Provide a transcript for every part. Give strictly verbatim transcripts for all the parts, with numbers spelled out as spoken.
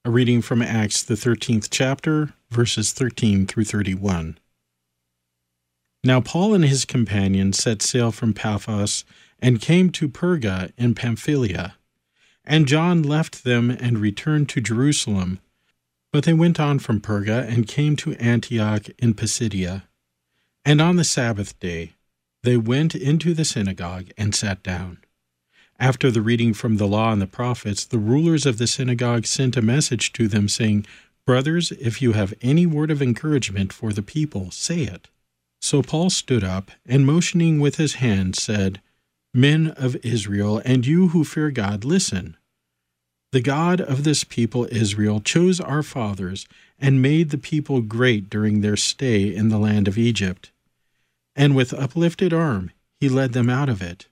A reading from Acts, the thirteenth chapter, verses thirteen through thirty-one. Now Paul and his companions set sail from Paphos and came to Perga in Pamphylia. And John left them and returned to Jerusalem. But they went on from Perga and came to Antioch in Pisidia. And on the Sabbath day they went into the synagogue and sat down. After the reading from the law and the prophets, the rulers of the synagogue sent a message to them, saying, Brothers, if you have any word of encouragement for the people, say it. So Paul stood up, and motioning with his hand, said, Men of Israel, and you who fear God, listen. The God of this people Israel chose our fathers and made the people great during their stay in the land of Egypt. And with uplifted arm he led them out of it.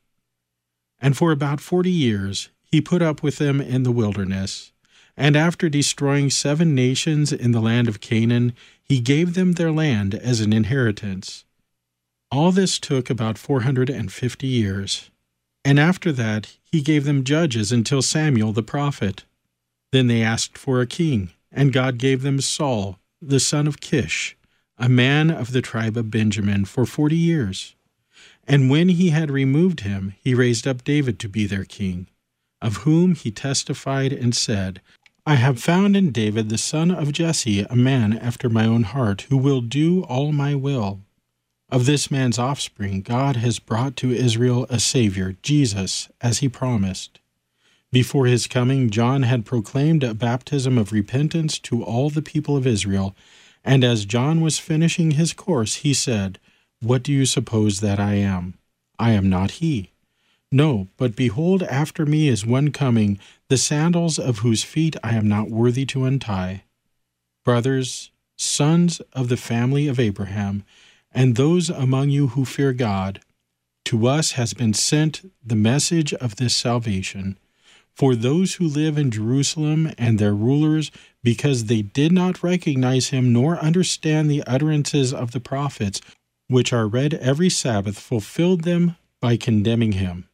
And for about forty years he put up with them in the wilderness. And after destroying seven nations in the land of Canaan, he gave them their land as an inheritance. All this took about four hundred and fifty years. And after that he gave them judges until Samuel the prophet. Then they asked for a king, and God gave them Saul, the son of Kish, a man of the tribe of Benjamin, for forty years. And when he had removed him, he raised up David to be their king, of whom he testified and said, I have found in David the son of Jesse a man after my own heart, who will do all my will. Of this man's offspring God has brought to Israel a Savior, Jesus, as he promised. Before his coming, John had proclaimed a baptism of repentance to all the people of Israel, and as John was finishing his course, he said, What do you suppose that I am? I am not he. No, but behold, after me is one coming, the sandals of whose feet I am not worthy to untie. Brothers, sons of the family of Abraham, and those among you who fear God, to us has been sent the message of this salvation. For those who live in Jerusalem and their rulers, because they did not recognize him nor understand the utterances of the prophets, which are read every Sabbath, fulfilled them by condemning him.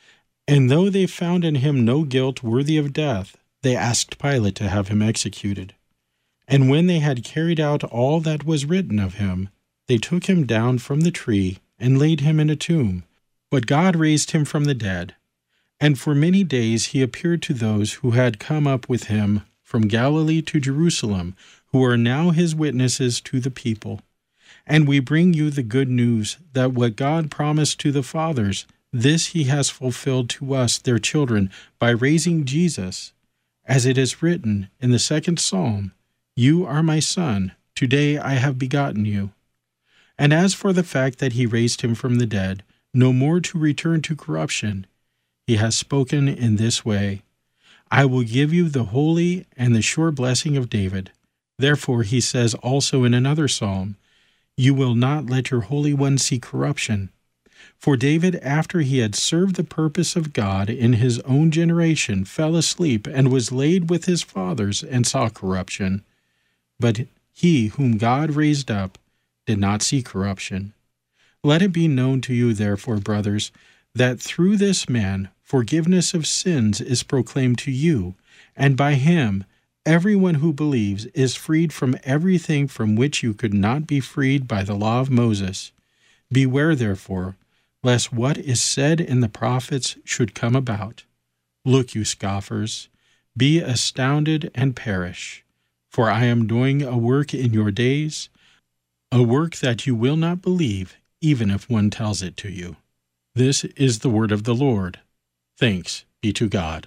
And though they found in him no guilt worthy of death, they asked Pilate to have him executed. And when they had carried out all that was written of him, they took him down from the tree and laid him in a tomb. But God raised him from the dead. And for many days he appeared to those who had come up with him from Galilee to Jerusalem, who are now his witnesses to the people. And we bring you the good news that what God promised to the fathers, this he has fulfilled to us, their children, by raising Jesus. As it is written in the second psalm, You are my son, today I have begotten you. And as for the fact that he raised him from the dead, no more to return to corruption, he has spoken in this way, I will give you the holy and the sure blessing of David. Therefore he says also in another psalm, You will not let your Holy One see corruption. For David, after he had served the purpose of God in his own generation, fell asleep and was laid with his fathers and saw corruption. But he whom God raised up did not see corruption. Let it be known to you, therefore, brothers, that through this man forgiveness of sins is proclaimed to you, and by him everyone who believes is freed from everything from which you could not be freed by the law of Moses. Beware, therefore, lest what is said in the prophets should come about. Look, you scoffers, be astounded and perish, for I am doing a work in your days, a work that you will not believe, even if one tells it to you. This is the word of the Lord. Thanks be to God.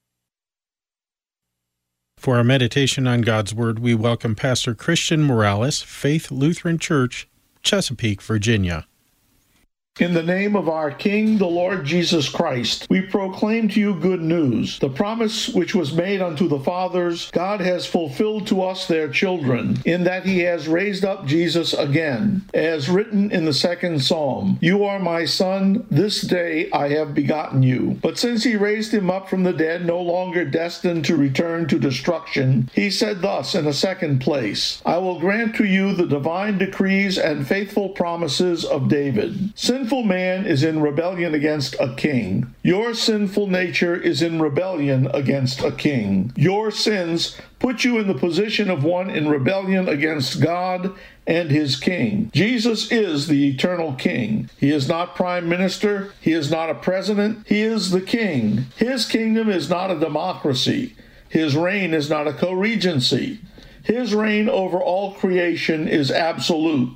For our meditation on God's Word, we welcome Pastor Christian Morales, Faith Lutheran Church, Chesapeake, Virginia. In the name of our King, the Lord Jesus Christ, we proclaim to you good news. The promise which was made unto the fathers, God has fulfilled to us their children, in that he has raised up Jesus again. As written in the second psalm, You are my son, this day I have begotten you. But since he raised him up from the dead, no longer destined to return to destruction, he said thus in a second place, I will grant to you the divine decrees and faithful promises of David. Since sinful man is in rebellion against a king. Your sinful nature is in rebellion against a king. Your sins put you in the position of one in rebellion against God and his king. Jesus is the eternal king. He is not prime minister. He is not a president. He is the king. His kingdom is not a democracy. His reign is not a co-regency. His reign over all creation is absolute.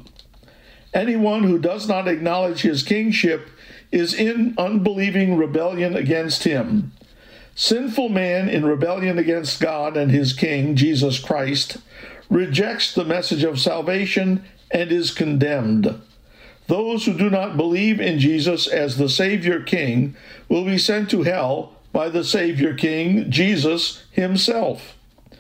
Anyone who does not acknowledge his kingship is in unbelieving rebellion against him. Sinful man in rebellion against God and his King, Jesus Christ, rejects the message of salvation and is condemned. Those who do not believe in Jesus as the Savior King will be sent to hell by the Savior King, Jesus himself.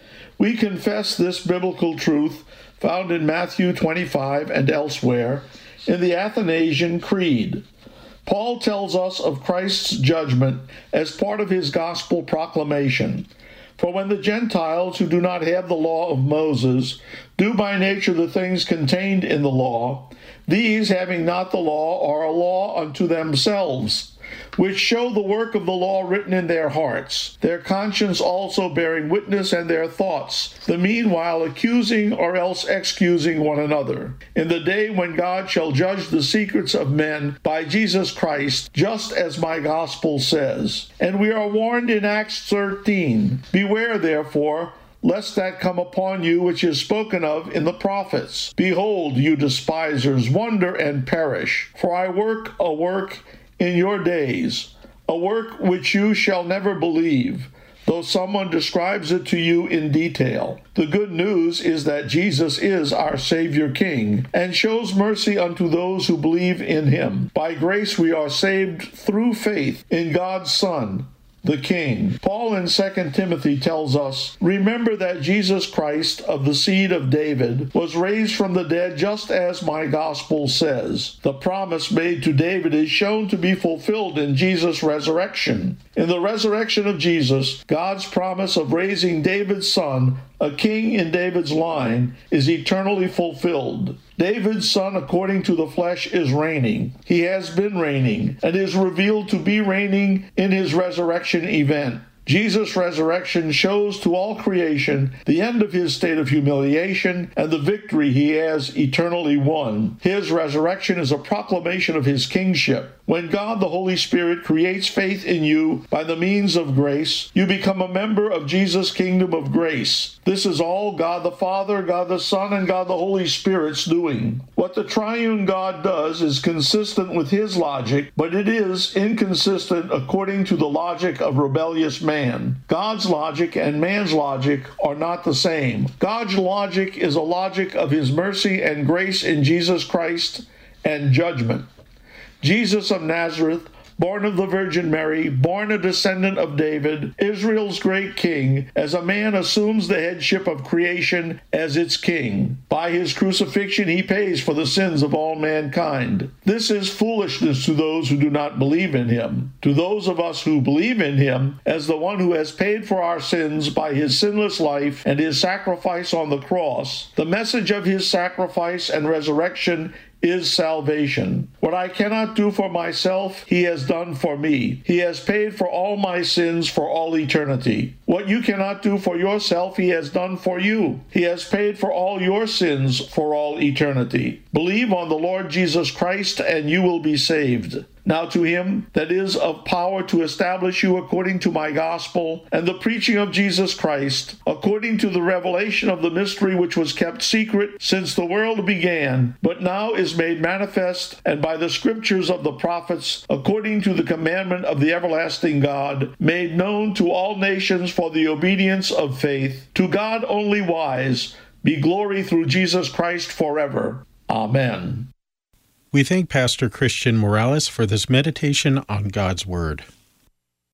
We confess this biblical truth found in Matthew twenty-five and elsewhere in the Athanasian Creed. Paul tells us of Christ's judgment as part of his gospel proclamation. For when the Gentiles who do not have the law of Moses do by nature the things contained in the law, these, having not the law, are a law unto themselves, which show the work of the law written in their hearts, their conscience also bearing witness, and their thoughts, the meanwhile accusing or else excusing one another. In the day when God shall judge the secrets of men by Jesus Christ, just as my gospel says. And we are warned in Acts thirteen, beware therefore, lest that come upon you which is spoken of in the prophets. Behold, you despisers, wonder and perish, for I work a work in your days, a work which you shall never believe, though someone describes it to you in detail. The good news is that Jesus is our Savior King, and shows mercy unto those who believe in him. By grace we are saved through faith in God's Son, the King. Paul in Second Timothy tells us, remember that Jesus Christ, of the seed of David, was raised from the dead just as my gospel says. The promise made to David is shown to be fulfilled in Jesus' resurrection. In the resurrection of Jesus, God's promise of raising David's son, a king in David's line, is eternally fulfilled. David's son, according to the flesh, is reigning. He has been reigning, and is revealed to be reigning in his resurrection event. Jesus' resurrection shows to all creation the end of his state of humiliation and the victory he has eternally won. His resurrection is a proclamation of his kingship. When God the Holy Spirit creates faith in you by the means of grace, you become a member of Jesus' kingdom of grace. This is all God the Father, God the Son, and God the Holy Spirit's doing. What the triune God does is consistent with his logic, but it is inconsistent according to the logic of rebellious man. God's logic and man's logic are not the same. God's logic is a logic of his mercy and grace in Jesus Christ and judgment. Jesus of Nazareth, born of the Virgin Mary, born a descendant of David, Israel's great king, as a man assumes the headship of creation as its king. By his crucifixion he pays for the sins of all mankind. This is foolishness to those who do not believe in him. To those of us who believe in him, as the one who has paid for our sins by his sinless life and his sacrifice on the cross, the message of his sacrifice and resurrection is salvation. What I cannot do for myself, he has done for me. He has paid for all my sins for all eternity. What you cannot do for yourself, he has done for you. He has paid for all your sins for all eternity. Believe on the Lord Jesus Christ, and you will be saved. Now to him that is of power to establish you according to my gospel and the preaching of Jesus Christ, according to the revelation of the mystery which was kept secret since the world began, but now is made manifest, and by the scriptures of the prophets, according to the commandment of the everlasting God, made known to all nations for the obedience of faith. To God only wise be glory through Jesus Christ forever. Amen. We thank Pastor Christian Morales for this meditation on God's Word.